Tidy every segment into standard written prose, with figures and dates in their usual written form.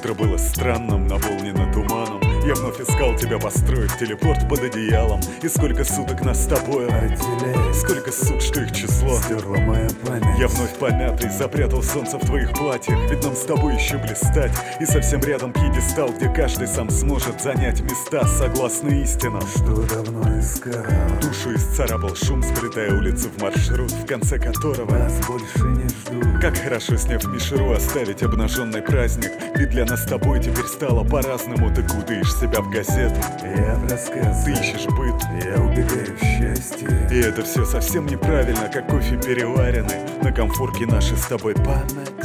Утро было странным, наполнено туманом. Я вновь искал тебя, построив телепорт под одеялом. И сколько суток нас с тобой отделяет, сколько сут, что их число стерла моя память. Я вновь помятый, запрятал солнце в твоих платьях. Ведь нам с тобой еще блистать. И совсем рядом пьедестал, где каждый сам сможет занять места согласно истинам, что давно искал. Душу исцарапал шум, сплетая улицы в маршрут, в конце которого Нас больше не ждут. как хорошо, сняв мишеру, оставить обнаженный праздник. Ведь для нас с тобой теперь стало по-разному. Ты кутаешь себя в газету, Я в рассказ, ты ищешь быт. я убегаю в счастье. И это все совсем неправильно, как кофе переваренный. На комфорке нашей с тобой память.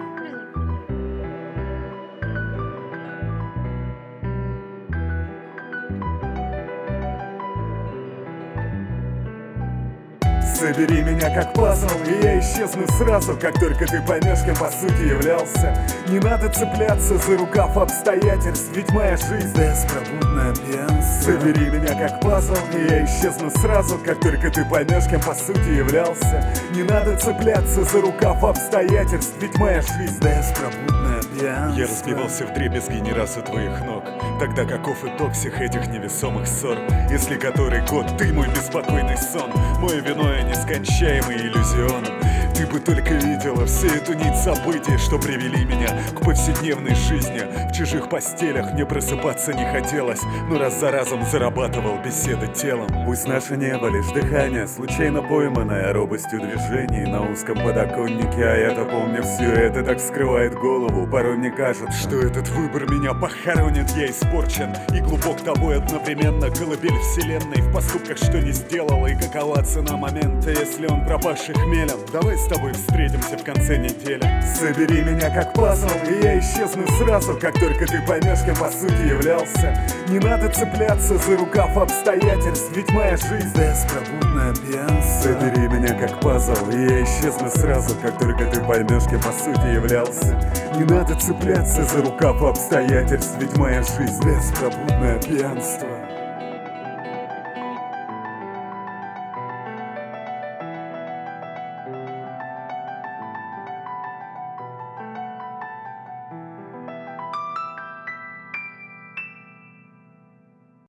Собери меня как пазл, и я исчезну сразу, как только ты поймешь, кем по сути являлся. Не надо цепляться за рукав обстоятельств, ведь моя жизнь Беспробудное пьянство. Собери меня как пазл, и я исчезну сразу, как только ты поймешь, кем по сути являлся. Не надо цепляться за рукав обстоятельств, ведь моя жизнь Беспробудное пьянство. Я разбивался вдребезги не раз у твоих ног. Тогда каков итог всех этих невесомых ссор? Если который год ты мой беспокойный сон, мое вино и нескончаемый иллюзион. Ты бы только видела всю эту нить событий, что привели меня к повседневной жизни. В чужих постелях мне просыпаться не хотелось, но раз за разом зарабатывал беседы телом. Пусть наше небо лишь дыхание, случайно пойманное робостью движений на узком подоконнике. А я-то помню, все это так скрывает голову. Порой мне кажется, Что этот выбор меня похоронит, я испорчен и глубок тобой одновременно. Колыбель вселенной в поступках, что не сделала. И какова цена момента, если он пропавший хмелем? Давай с тобой встретимся в конце недели. Собери меня как пазл, и я исчезну сразу, как только ты поймешь, кем по сути являлся. Не надо цепляться за рукав обстоятельств, ведь моя жизнь беспробудное пьянство. Собери меня как пазл, и я исчезну сразу, как только ты поймешь, кем по сути являлся. Не надо цепляться за рукав обстоятельств, ведь моя жизнь Беспробудное пьянство.